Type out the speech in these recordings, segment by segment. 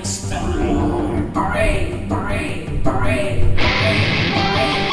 style. Parade, parade, parade, parade, parade.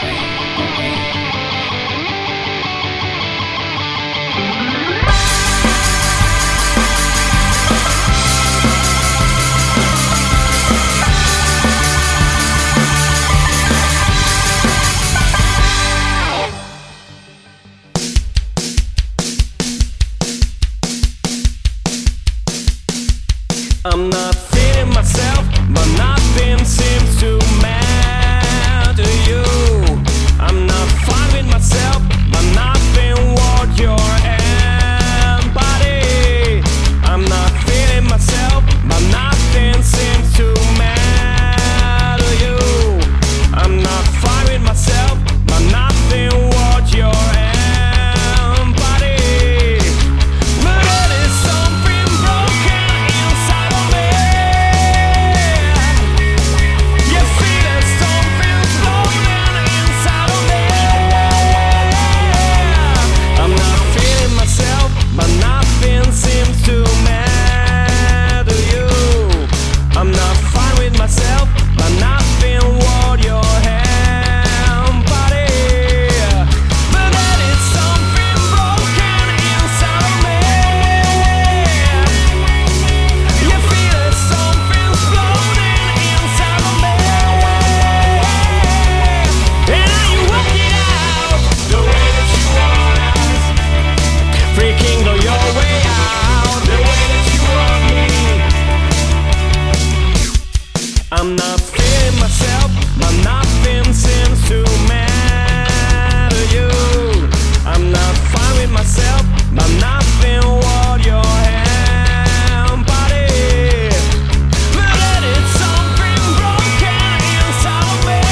I'm not feeling myself, but nothing seems to matter to you. I'm not fine with myself, but nothing worth your empathy. I'm not feeling myself, but nothing seems to matter to you. I'm not fine with myself, but nothing worth your empathy. But it is something broken inside of me. You feel it, something's floating inside of me. I'm not feeling myself, but nothing seems to matter to you. I'm not fine with myself, but nothing worth your empathy. But that is something broken inside of me. You feel it, something's floating inside of me. And now you work it out the way that you want us. Freaking go your way out the way that you want me. I'm not feeling myself, but nothing seems to matter to you. I'm not fine with myself, but nothing worth your empathy. But that is something broken inside of me.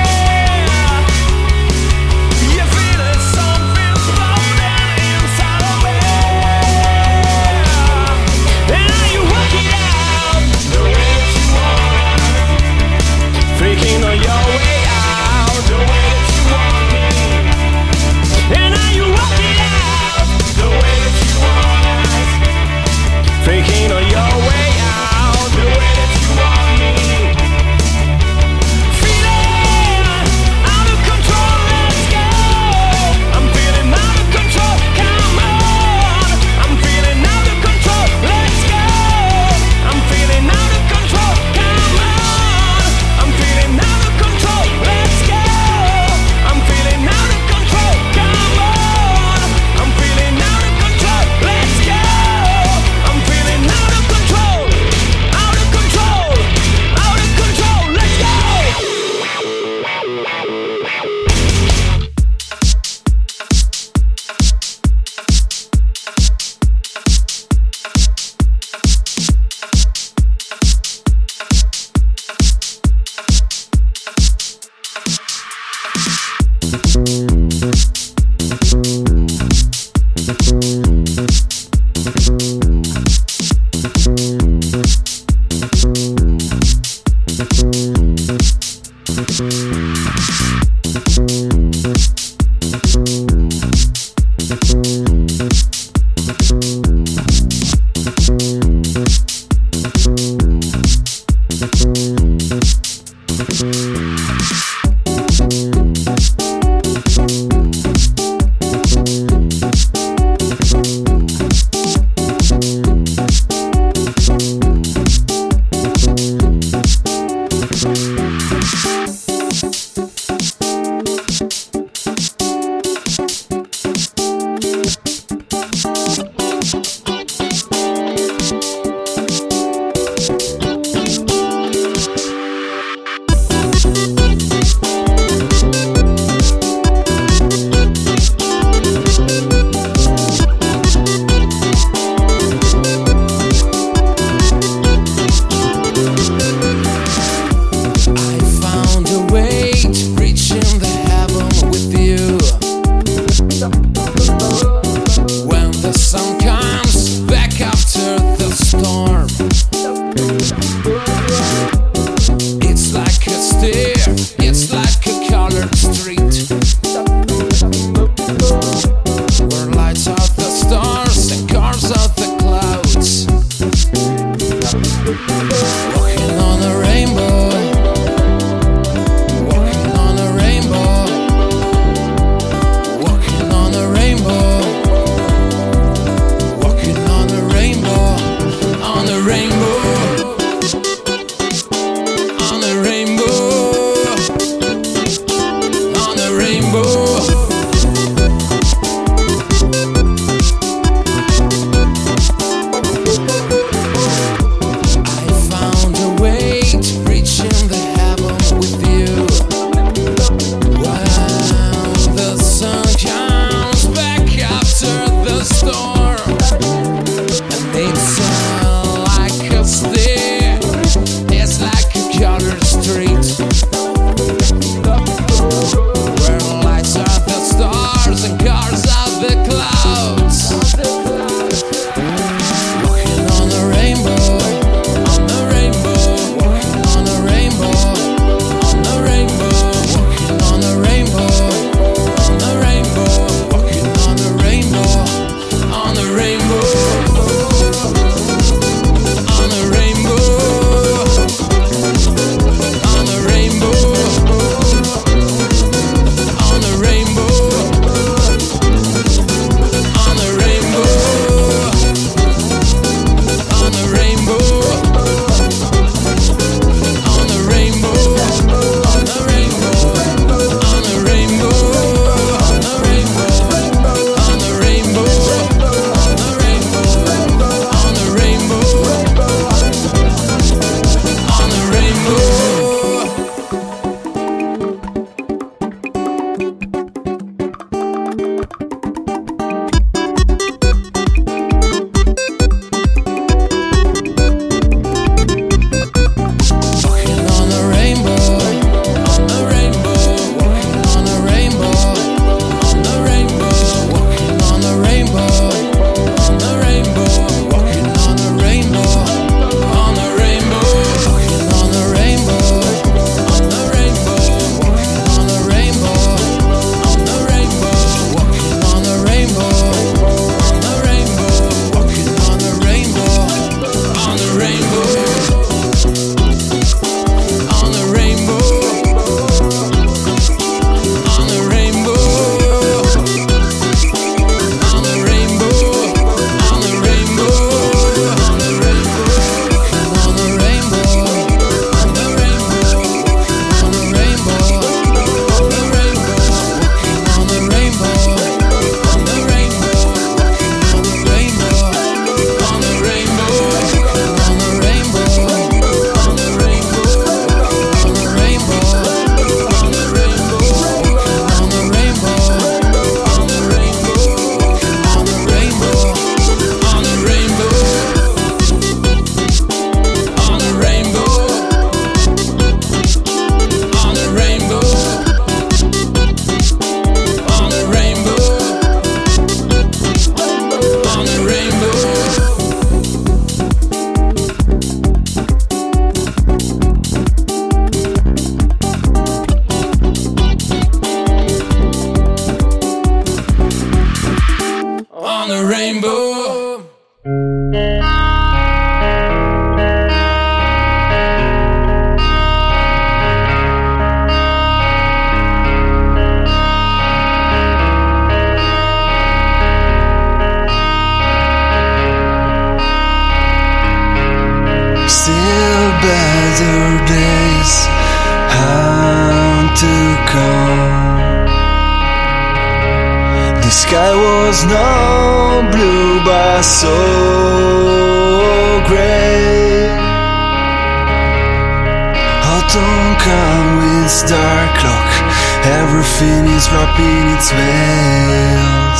You feel it, something's floating inside of me. And now you work it out the way that you want us. Freaking on your way out the way that you want me. And now you work it out the way that you want us. Freaking on your way out the way that you want me. Feeling out of control, let's go. I'm feeling out of control, come on. I'm feeling out of control, let's go. I'm feeling out of control, come on. I'm feeling out of control, let's go. I'm feeling out of control, come on. I'm feeling out of control, let's go. I'm feeling out of control, out of control, out of control, let's go. better days had to come. The sky was not blue but so grey. Autumn comes with its dark clock, everything is wrapping its veils.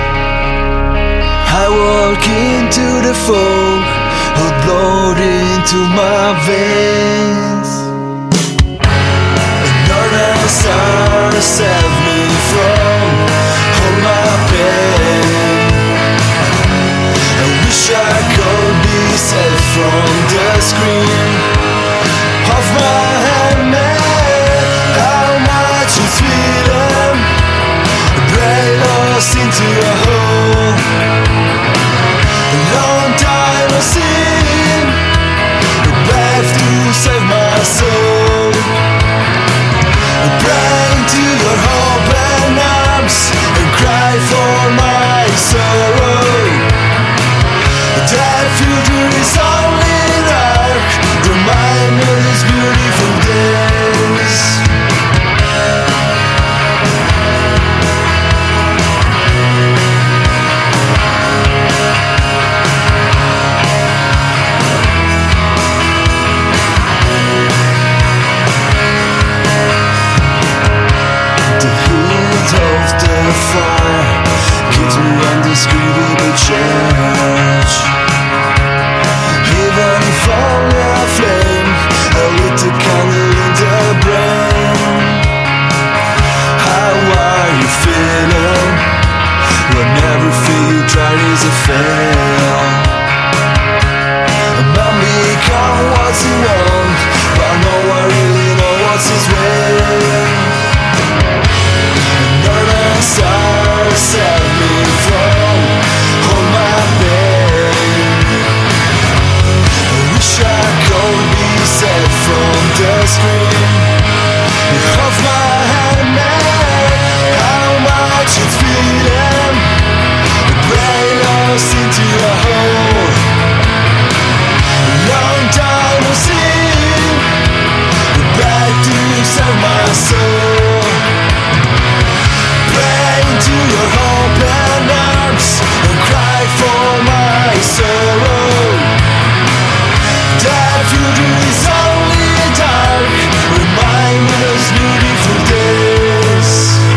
I walk into the fog, hot blood into my veins. Northern stars save me from all my pain. I wish I could be saved from the scream of my handmaid. How much is freedom? A brain lost into a hole. A long time I've seen a path to save my soul. Praying to your open arms and cry for my sorrow. That future is only dark, remind me of these beautiful days. Of the fire keeps me undescribable church. Even if only a flame, a little candle in the brain. How are you feeling when everything you try is a fail? About me become what you want, but no one really knows what's his way. Northern stars save me from all my pain. I wish I could be saved from the scream of my handmaid. How much it's freedom, a brain lost into a hole. A long time no see, back to save my soul. Praying to your open arms and cry for my sorrow. That future is only dark, remind me of those beautiful days.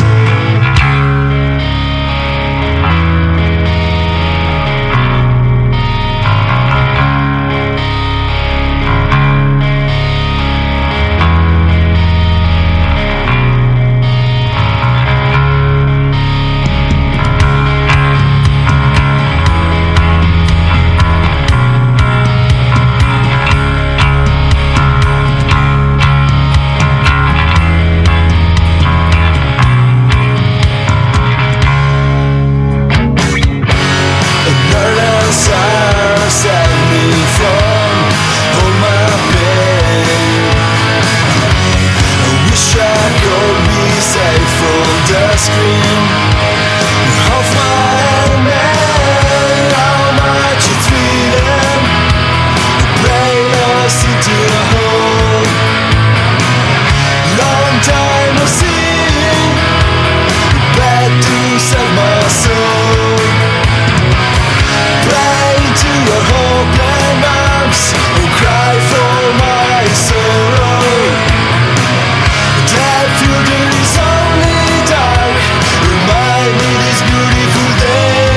Save me from all my pain. I wish I could be saved from the scream of my handmaid. How much it's freedom, a brain lost into a hole. Long time no see, back to save my soul. Praying to your open arms and cry for my sorrow. That future is only dark, remind me this beautiful day.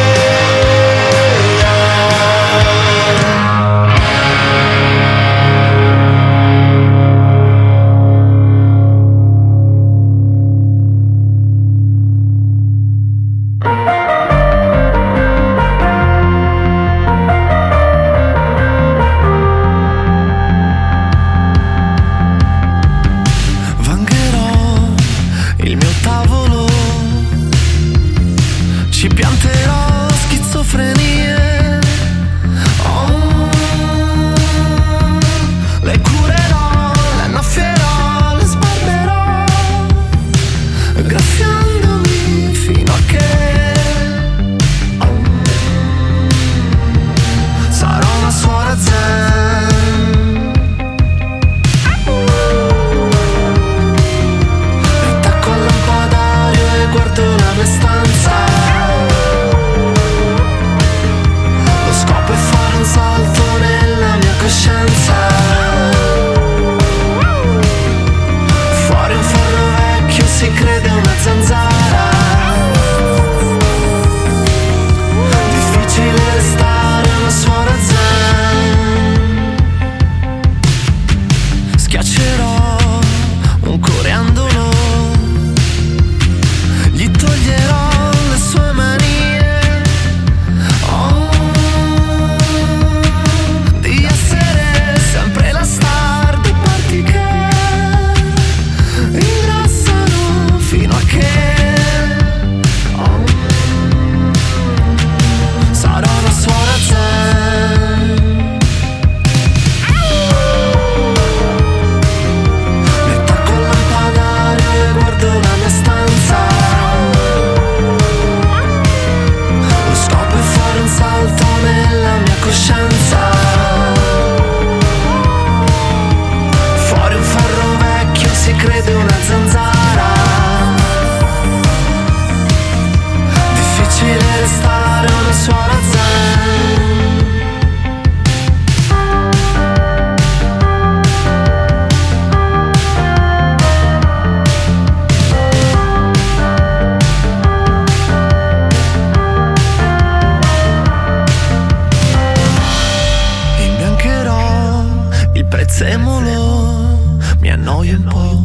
prezzemolo, mi annoio un po'.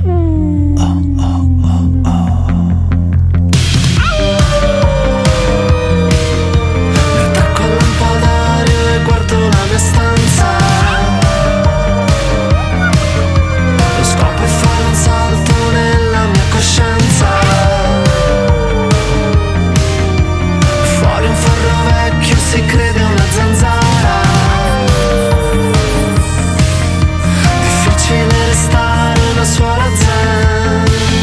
Mi attacco al lampadario e guardo la mia stanza. Lo scopo è fare un salto nella mia coscienza. Fuori un ferro vecchio si crede una zanzara. Difficile restare una suora zen.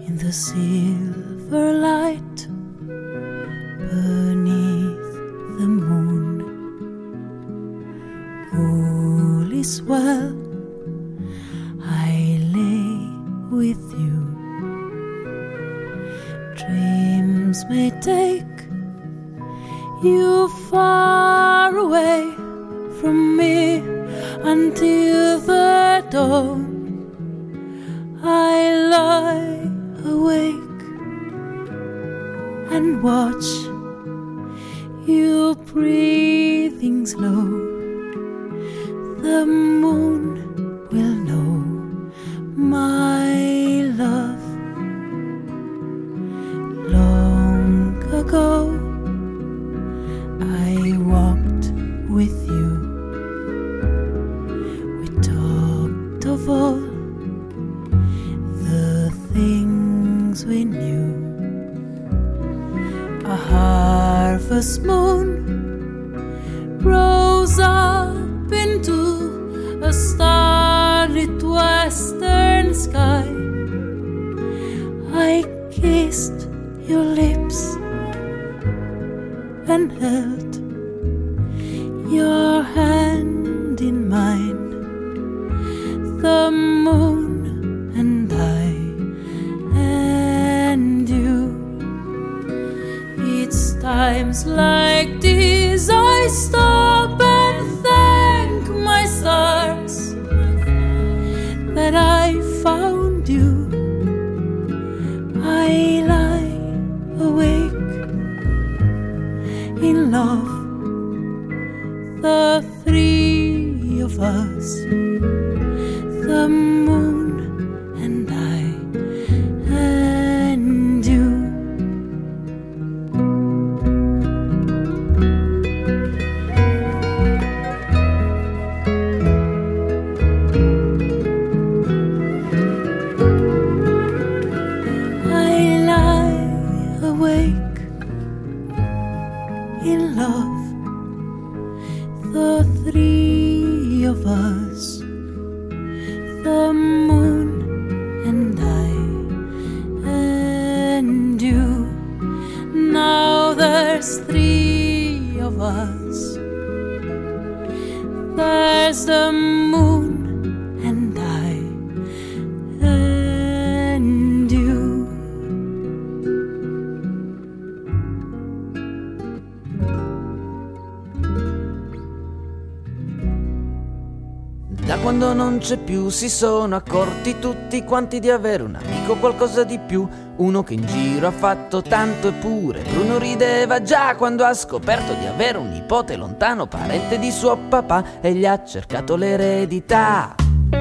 in the silver light beneath the moon. All is well, I lay with you. Dreams may take you far away from me until the dawn. I lie awake and watch you breathing slow. The moon will know my love. Long ago I walked with you. We talked of all the things we knew. A harvest moon rose up into a starlit western sky. I kissed your lips and held your hand in mine. The moon and I and you. It's times like these I stop and thank my stars that I found you. I lie awake in love, the three of us, the moon and I and you. I lie awake in love, the three of us, the moon and I and you. Now there's three of us. There's the moon and I and you. Da quando non c'è più si sono accorti tutti quanti di avere un amico, qualcosa di più, uno che in giro ha fatto tanto eppure Bruno rideva già quando ha scoperto di avere un nipote lontano parente di suo papà e gli ha cercato l'eredità.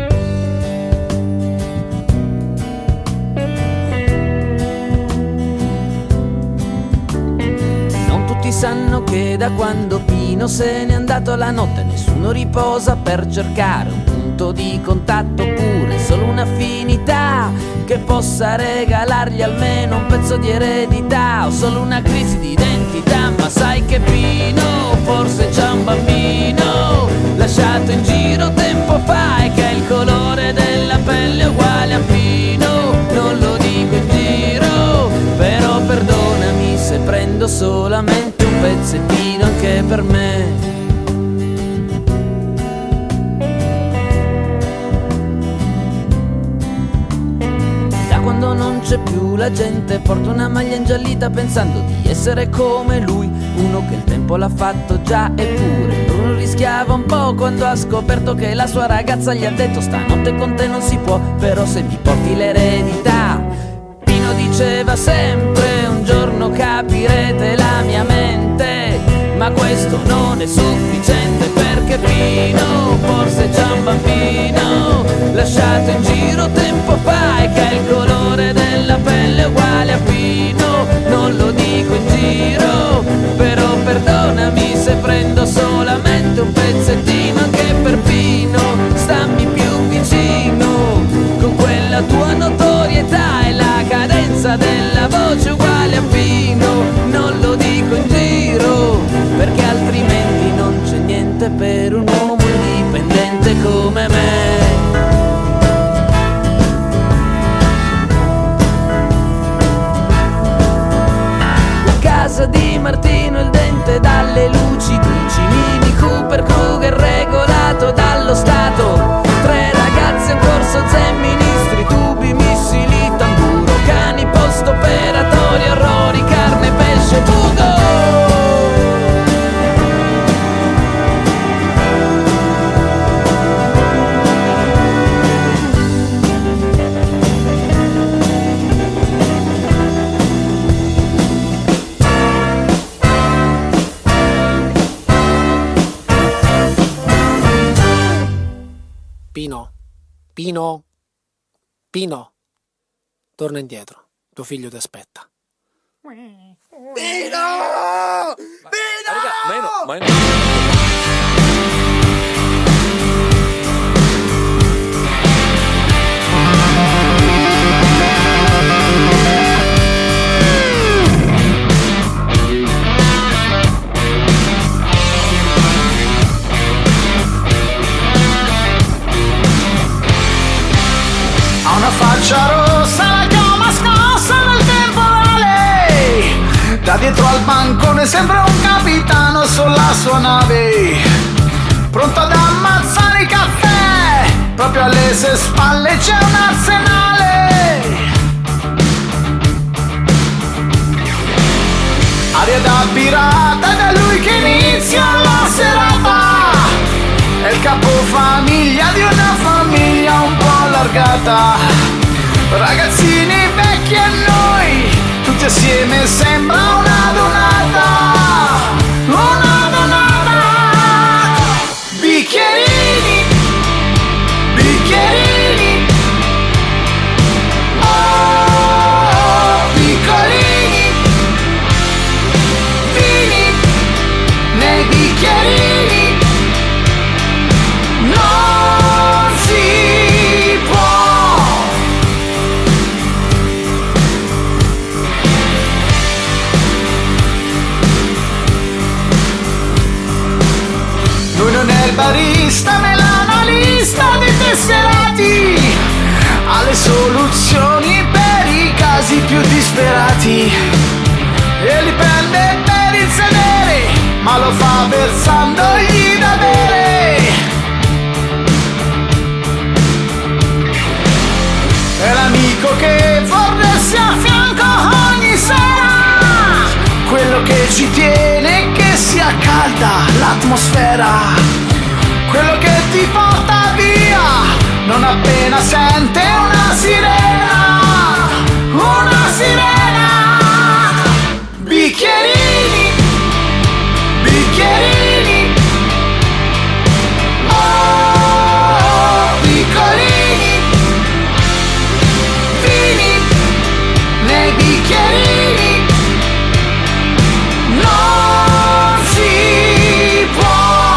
Sanno che da quando Pino se n'è andato la notte nessuno riposa per cercare un punto di contatto oppure solo un'affinità che possa regalargli almeno un pezzo di eredità o solo una crisi di identità. Ma sai che Pino forse c'ha un bambino lasciato in giro tempo fa e che il colore della pelle è uguale a Pino. Non lo dico in giro, però perdonami se prendo solamente un pezzettino anche per me. Da quando non c'è più la gente porta una maglia ingiallita pensando di essere come lui, uno che il tempo l'ha fatto già eppure Bruno rischiava un po' quando ha scoperto che la sua ragazza gli ha detto stanotte con te non si può, però se mi porti l'eredità. Pino diceva sempre un giorno capirete la mia mente, ma questo non è sufficiente perché Pino forse c'ha un bambino lasciato in giro tempo fa e che il colore della pelle è uguale a Pino. Non lo dico in giro, però perdonami se prendo solamente un pezzettino anche per Pino. Stammi più vicino con quella tua notorietà e la cadenza della voce uguale a Pino. Non lo dico in giro perché altrimenti non c'è niente per un uomo indipendente come me. Pino, torna indietro, tuo figlio ti aspetta. Pino! Ma Ha una faccia rossa, la chioma scossa nel temporale. Da dietro al bancone sembra un capitano sulla sua nave, pronto ad ammazzare i caffè. Proprio alle sue spalle c'è un arsenale. Aria da pirata, ed è lui che inizia la serata. È il capofamiglia di una famiglia un po' allargata. Ragazzini vecchi e noi, tutti assieme sembra una donata. Una donata. Bicchierini, bicchierini. Oh, piccolini. Vini nei bicchierini. Non si può. Lui non è il barista, ma è l'analista dei tesserati. Ha le soluzioni per i casi più disperati e li prende per il sedere, ma lo fa versandogli da bere. È l'amico che vorresti a fianco ogni sera, quello che ci tiene, che sia calda l'atmosfera, quello che ti porta via non appena sente una sirena. Una sirena. Bicchierini, bicchierini. Oh, piccolini. Vini nei bicchierini. Non si può.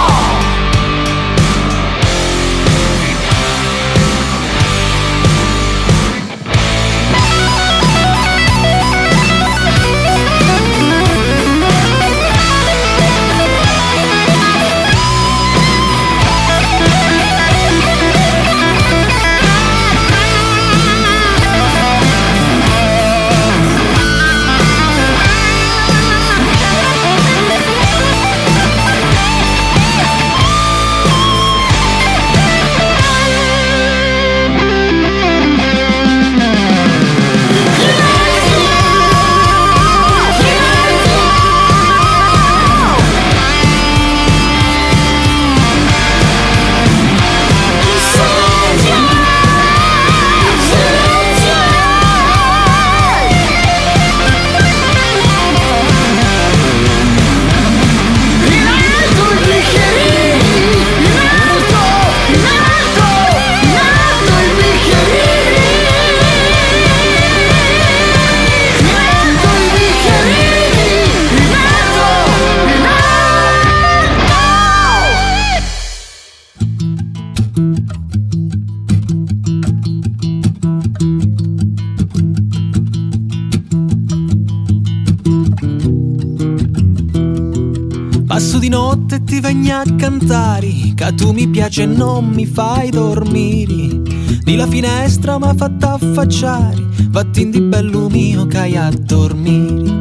Passo di notte e ti vengo a cantare, che tu mi piace e non mi fai dormire. Di la finestra m'ha fatta affacciare, vatti di bello mio che hai a dormire.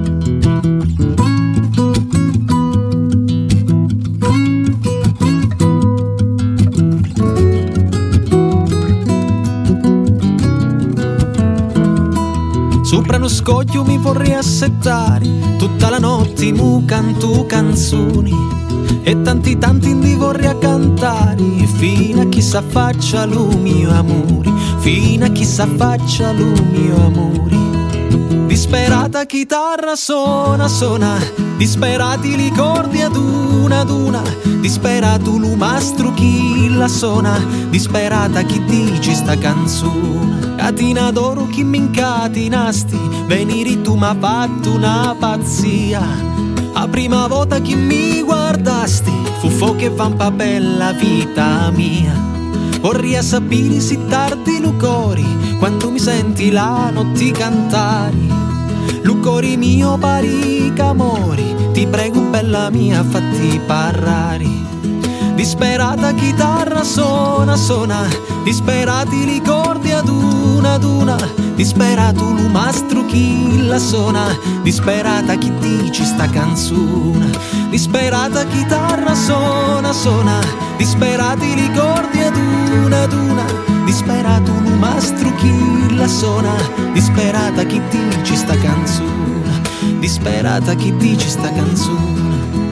Sopra uno scoglio mi vorrei assettare, tutta la notte mu canto canzoni e tanti indi vorrei cantare, fino a chi s'affaccia lo mio amore, fino a chi s'affaccia lo mio amore. Di Disperata chitarra suona, suona, disperati ricordi ad una, disperato lumastro chi la suona, disperata chi dici sta canzone. Catina d'oro chi mi incatinasti, veniri tu m'ha fatto una pazzia. La prima volta che mi guardasti, fu fuoco e vampa bella vita mia. Vorrei sapere se tardi lucori, quando mi senti la notte cantare. Lucori mio pari amori, ti prego bella mia fatti parlare. Disperata chitarra suona, suona, disperati ricordi ad una, disperato lumastro chi la suona, disperata chi dici sta canzone. Disperata chitarra suona, suona, disperati ricordi ad una, disperato lumastro chi la suona, disperata chi dici sta canzone, disperata chi dici sta canzone.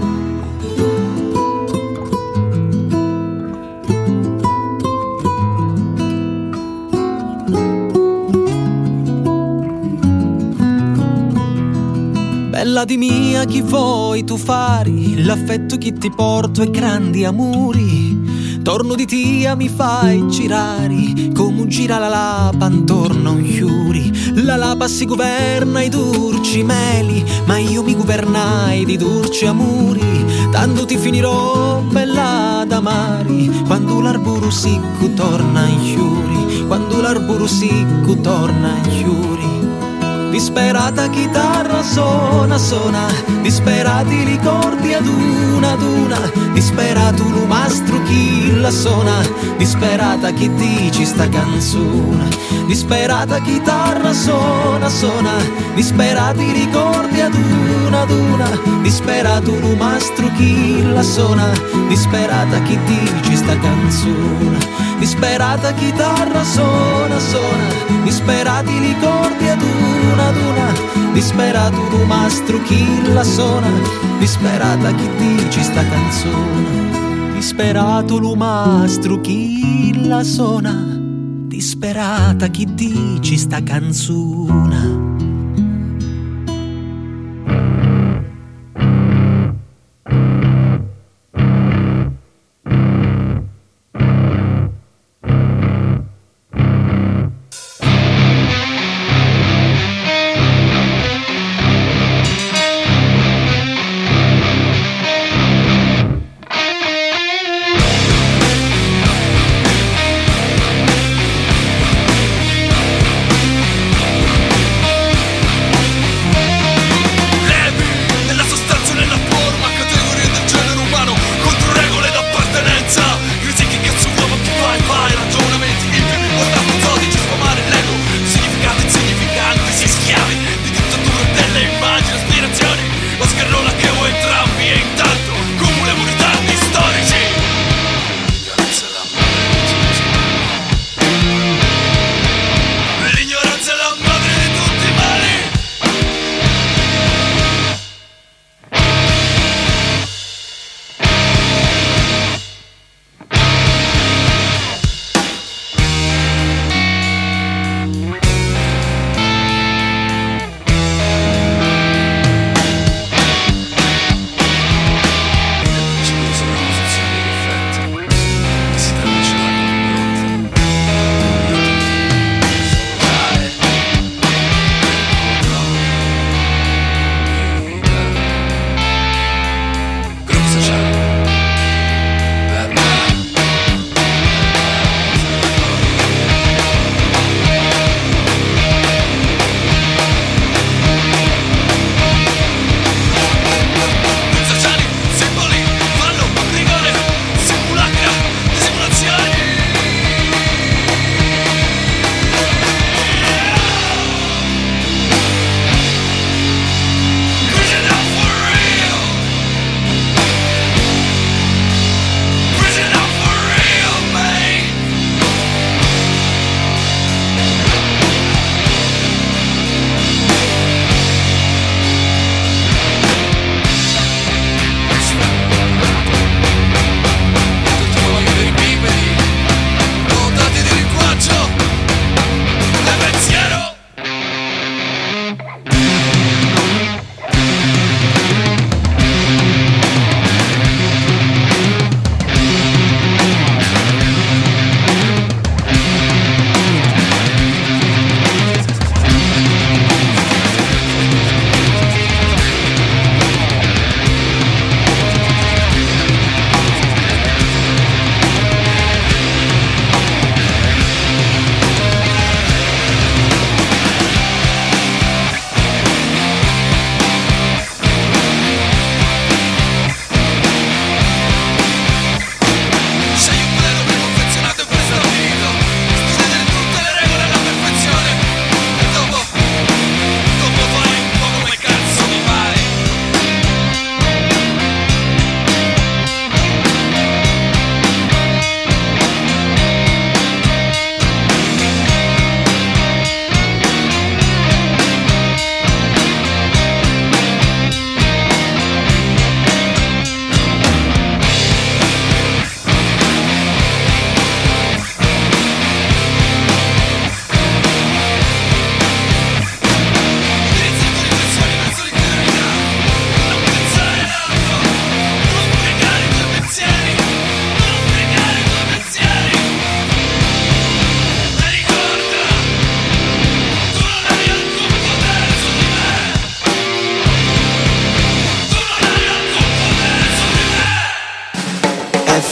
Bella di mia chi vuoi tu fari, l'affetto che ti porto è grandi amori. Torno di tia mi fai girare, come gira la lapa intorno a un fiori. La lapa si governa i dolci meli, ma io mi governai di dolci amori. Tanto ti finirò bella da mari, quando l'arboro sicco torna in fiori, quando l'arboro sicco torna in fiori. Disperata chitarra suona, suona, disperati ricordi ad una, disperato lumastro chi la suona, disperata chi dici sta canzone. Disperata chitarra suona, suona, disperati ricordi ad una, disperato lumastro chi la suona, disperata chi dici sta canzone. Disperata chitarra suona, suona, disperati ricordi ad una, disperato lumastro chi la suona, disperata chi dici sta canzone. Disperato lumastro chi la suona, disperata chi dici sta canzone.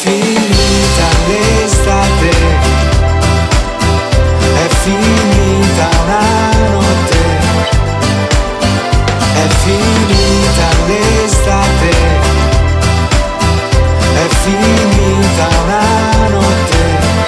finita l'estate, è finita una notte, è finita l'estate, è finita una notte.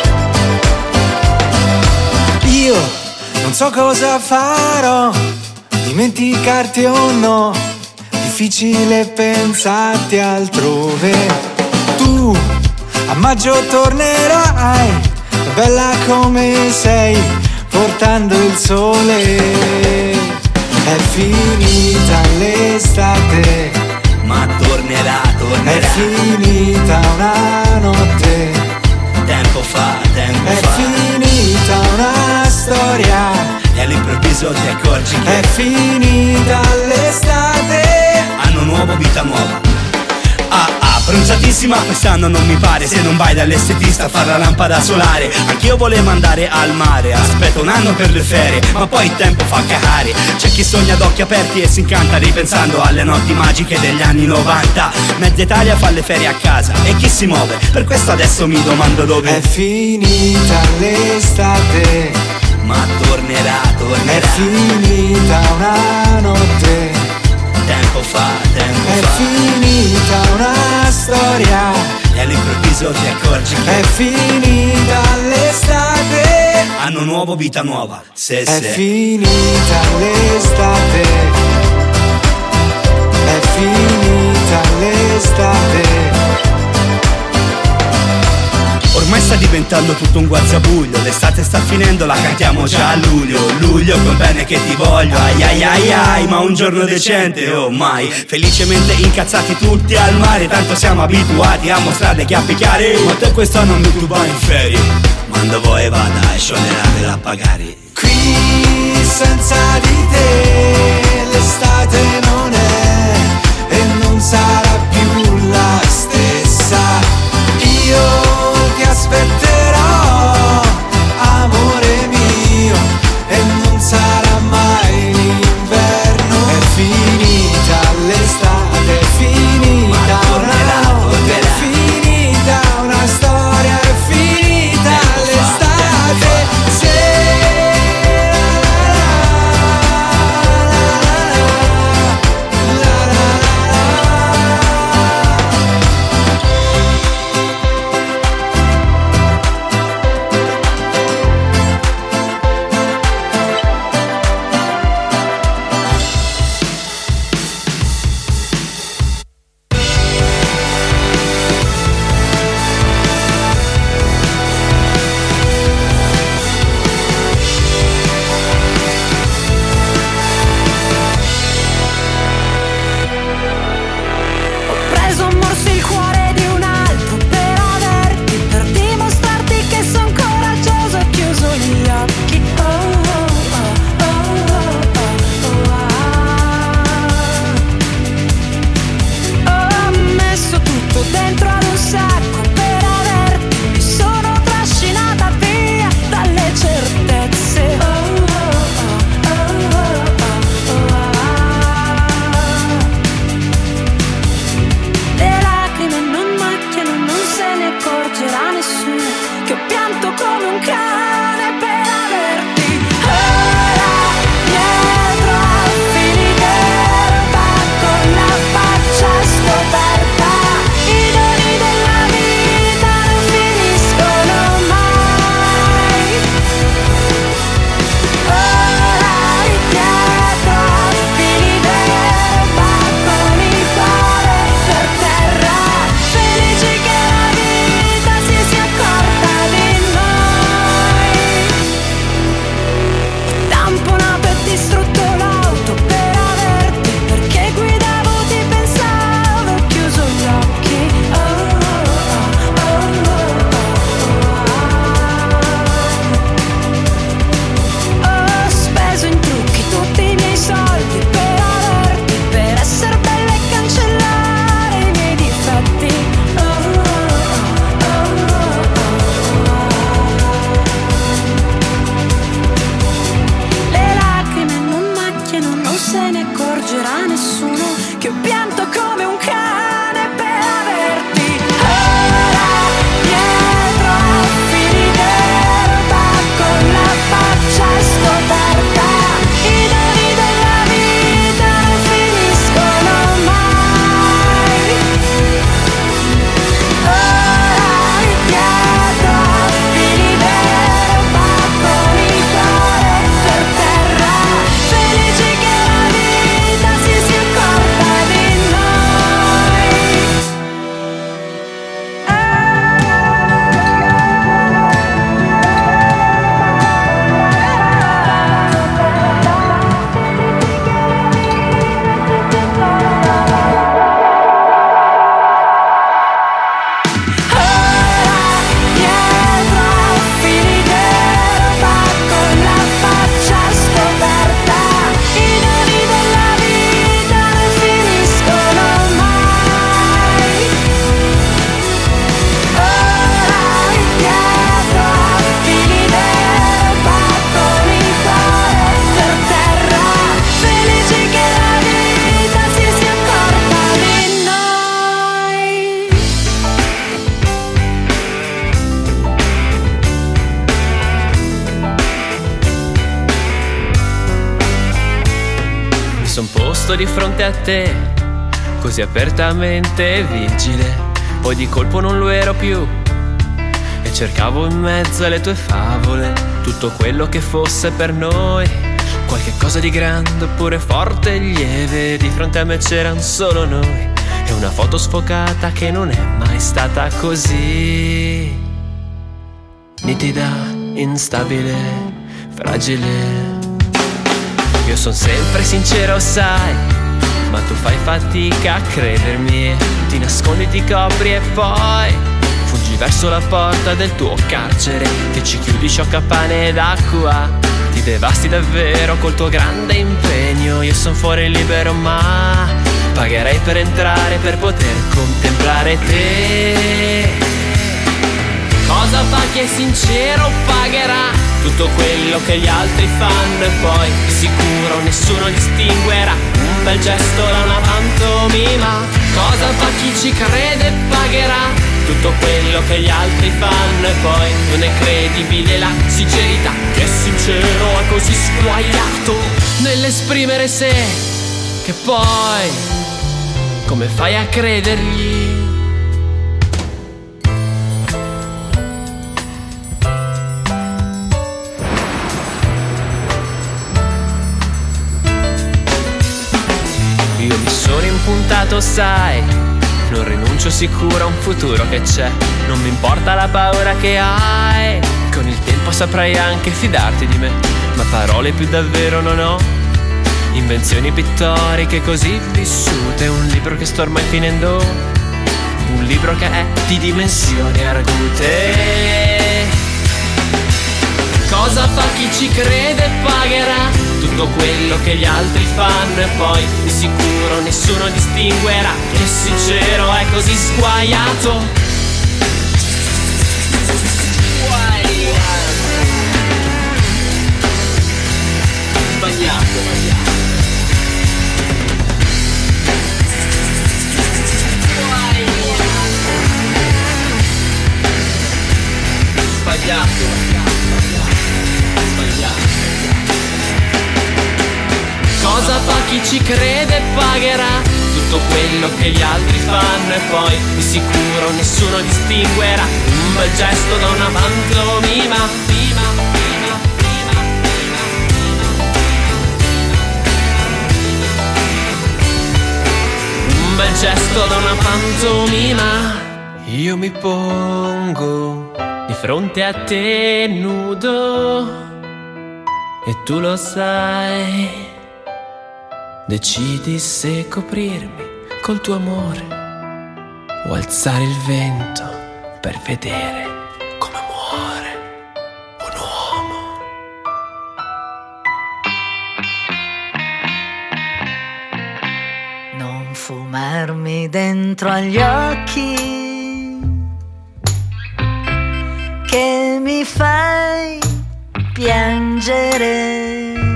Io non so cosa farò, dimenticarti o no, difficile pensarti altrove. Tu a maggio tornerai, bella come sei, portando il sole. È finita l'estate, ma tornerà. è finita una notte, Tempo fa. è finita una storia, E all'improvviso ti accorgi che è finita l'estate. hanno nuovo, vita nuova. Bronzatissima quest'anno non mi pare, se non vai dall'estetista a fare la lampada solare. Anch'io volevo andare al mare, aspetto un anno per le ferie, ma poi il tempo fa cagare. C'è chi sogna ad occhi aperti e si incanta ripensando alle notti magiche degli anni 90. Mezza Italia fa le ferie a casa e chi si muove? Per questo adesso mi domando dove. È finita l'estate, Ma tornerà. è finita una notte, Tempo fa. è finita una storia, E all'improvviso ti accorgi che è finita l'estate, hanno nuovo, vita nuova. Se è finita l'estate, è finita l'estate. Ormai sta diventando tutto un guazzabuglio, l'estate sta finendo, la cantiamo già a luglio. Luglio col bene che ti voglio, ai ai ai ai, ma un giorno decente, oh mai. Felicemente incazzati tutti al mare, tanto siamo abituati a mostrare chiappe chiare. Ma te quest'anno mi tu vai in ferie, mando voi vada e scioglierate da pagare. Qui senza di te l'estate non è e non sarà più la stessa. Io ti aspetterò, amore mio, e non sarà mai l'inverno. È finita l'estate, è finita una notte, è finita una storia, è finita l'estate. Se son posto di fronte a te, così apertamente vigile. Poi di colpo non lo ero più e cercavo in mezzo alle tue favole tutto quello che fosse per noi, qualche cosa di grande oppure forte e lieve. Di fronte a me c'eran solo noi e una foto sfocata che non è mai stata così nitida, instabile, fragile. Io son sempre sincero, sai, ma tu fai fatica a credermi. Ti nascondi, ti copri e poi fuggi verso la porta del tuo carcere. Ti ci chiudi, sciocca pane ed acqua. Ti devasti davvero col tuo grande impegno. Io son fuori libero ma pagherei per entrare, per poter contemplare te. Cosa fa chi è sincero pagherà tutto quello che gli altri fanno e poi di sicuro nessuno distinguerà un bel gesto da una pantomima. Cosa fa chi ci crede pagherà tutto quello che gli altri fanno e poi non è credibile la sincerità. Che sincero è così sguaiato nell'esprimere sé, che poi come fai a credergli? Io mi sono impuntato, sai, non rinuncio sicuro a un futuro che c'è. Non mi importa la paura che hai, con il tempo saprai anche fidarti di me. Ma parole più davvero non ho, invenzioni pittoriche così vissute. Un libro che sto ormai finendo, un libro che è di dimensioni argute. Cosa fa chi ci crede pagherà tutto quello che gli altri fanno e poi di sicuro nessuno distinguerà. Che sincero è così sguaiato. Sbagliato. Cosa fa chi ci crede pagherà tutto quello che gli altri fanno e poi di sicuro nessuno distinguerà un bel gesto da una pantomima. Un bel gesto da una pantomima. Io mi pongo di fronte a te nudo e tu lo sai. Decidi se coprirmi col tuo amore o alzare il vento per vedere come muore un uomo. Non fumarmi dentro agli occhi, che mi fai piangere.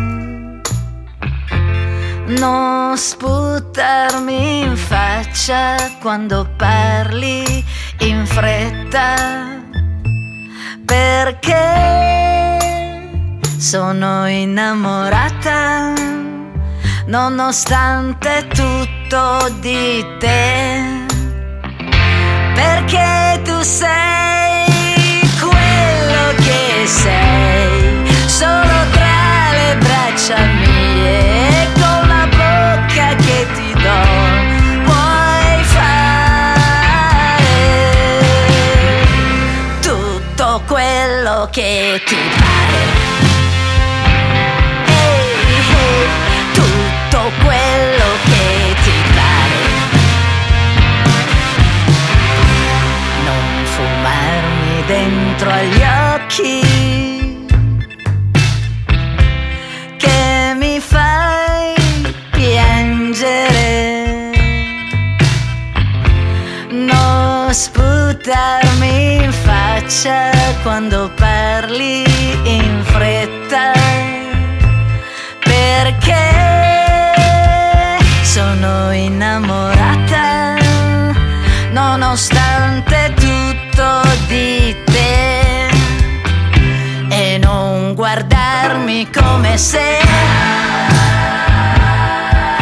Non sputarmi in faccia quando parli in fretta, perché sono innamorata nonostante tutto di te, perché tu sei quello che sei, solo tra le braccia mie, con la bocca che ti do, puoi fare tutto quello che ti pare. Tutto quello che ti pare. Non fumarmi dentro agli occhi, che mi fai piangere. Non sputarmi in faccia quando parli in fretta, perché sono innamorata nonostante tutto di te, e non guardarmi come se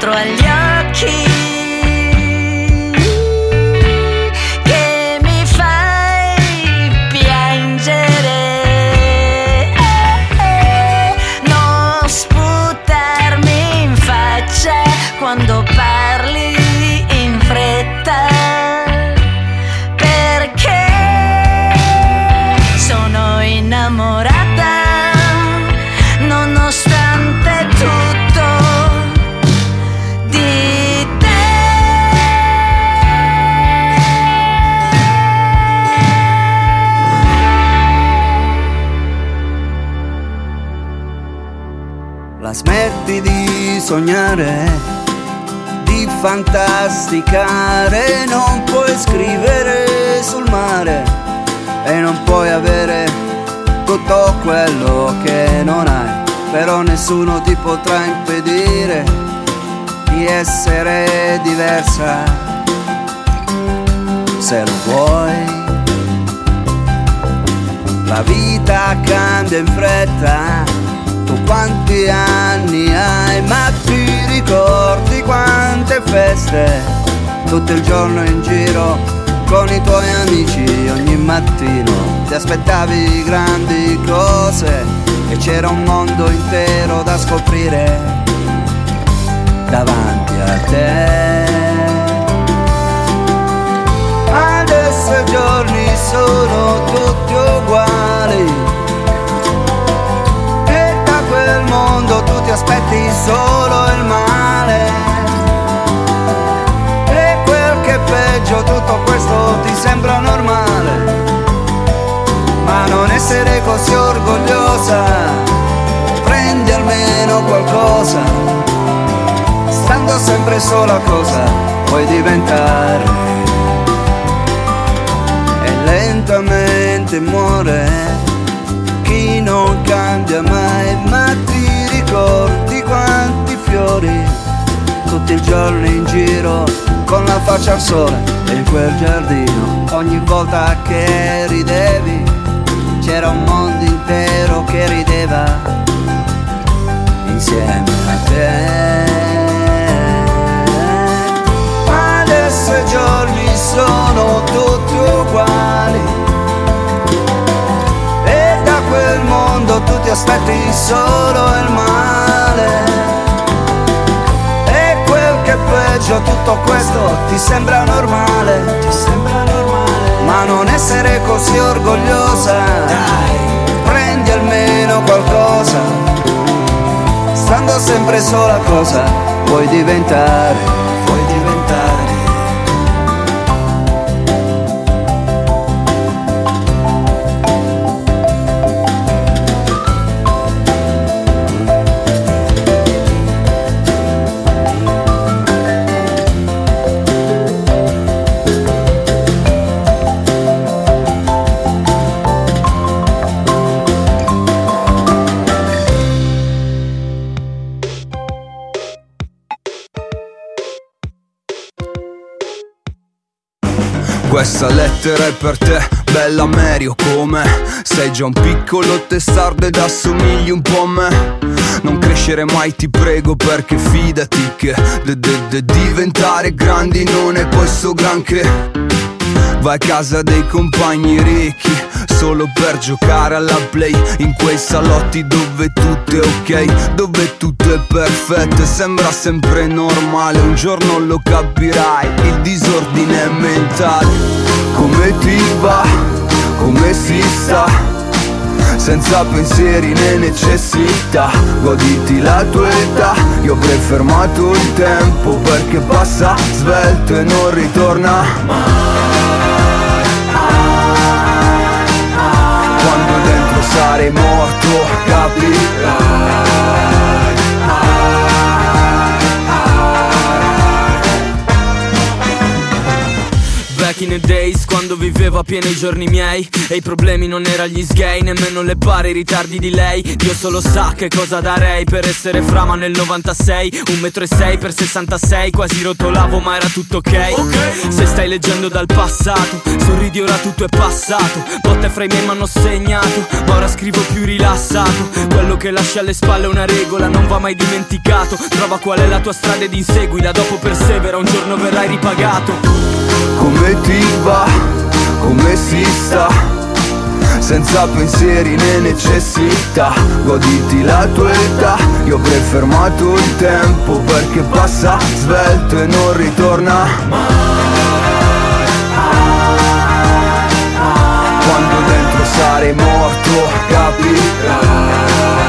dentro agli occhi che mi fai piangere. Non sputarmi in faccia quando parli in fretta, perché sono innamorata nonostante tutto di te. La smetti di sognare, di fantasticare, non puoi scrivere sul mare e non puoi avere tutto quello che non hai, però nessuno ti potrà impedire di essere diversa se lo vuoi. La vita cambia in fretta, tu quanti anni hai, ma ti ricordi quante feste, tutto il giorno in giro con i tuoi amici, ogni mattino ti aspettavi grandi cose e c'era un mondo intero da scoprire davanti a te. Adesso i giorni sono tutti uguali e da quel mondo tu ti aspetti solo il male. E quel che è peggio, tutto questo ti sembra normale, ma non essere così orgogliosa, prendi almeno qualcosa, stando sempre sola cosa puoi diventare. E lentamente muore chi non cambia mai, ma ti ricordi quanti fiori, tutti il giorno in giro con la faccia al sole e in quel giardino ogni volta che ridevi c'era un mondo intero che rideva insieme a te. Adesso i giorni sono tutti uguali e da quel mondo tu ti aspetti solo il male. E quel che è peggio, tutto questo ti sembra normale, ma non essere così orgogliosa, dai, prendi almeno qualcosa, stando sempre sola cosa puoi diventare, puoi diventare. Questa lettera è per te, bella Mary, o come sei già un piccolo testardo ed assomigli un po' a me. Non crescere mai ti prego, perché fidati che diventare grandi non è poi so granché. Vai a casa dei compagni ricchi solo per giocare alla play, in quei salotti dove tutto è ok, dove tutto è perfetto e sembra sempre normale. Un giorno lo capirai, il disordine mentale. Come ti va, come si sta, senza pensieri né necessità, goditi la tua età. Io avrei fermato il tempo perché passa svelto e non ritorna mai. Quando dentro sarei morto capirai. Back in new days, quando vivevo a pieno i giorni miei e i problemi non erano gli sgay, nemmeno le pare i ritardi di lei. Dio solo sa che cosa darei per essere Frama nel 96, 1,6 m per 66, quasi rotolavo ma era tutto ok. Se stai leggendo dal passato, sorridi ora tutto è passato. Botte fra i miei m'hanno segnato, ma ora scrivo più rilassato. Quello che lasci alle spalle una regola non va mai dimenticato. Trova qual è la tua strada ed inseguila, dopo persevera, un giorno verrai ripagato. Come ti va, come si sta, senza pensieri né necessità. Goditi la tua età, io avrei fermato il tempo perché passa svelto e non ritorna mai. Quando dentro sarei morto capirai.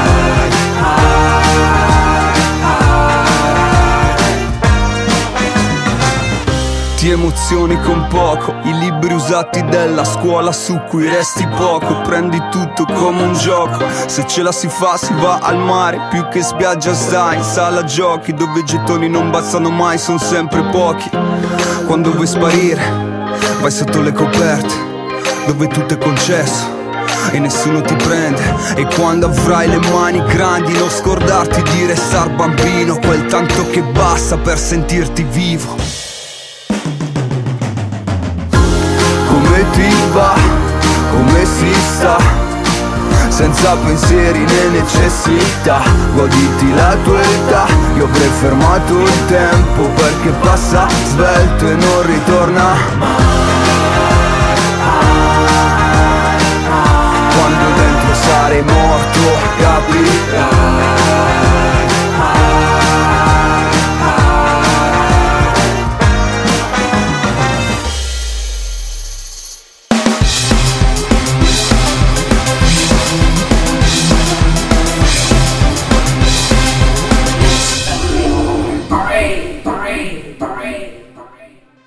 Ti emozioni con poco, i libri usati della scuola su cui resti poco. Prendi tutto come un gioco, se ce la si fa si va al mare. Più che spiaggia stai in sala giochi, dove i gettoni non bastano mai, sono sempre pochi. Quando vuoi sparire, vai sotto le coperte, dove tutto è concesso e nessuno ti prende. E quando avrai le mani grandi non scordarti di restar bambino, quel tanto che basta per sentirti vivo. Come ti va, come si sta, senza pensieri né necessità. Goditi la tua età, io avrei fermato il tempo perché passa svelto e non ritorna mai. Quando dentro sarei morto capirai.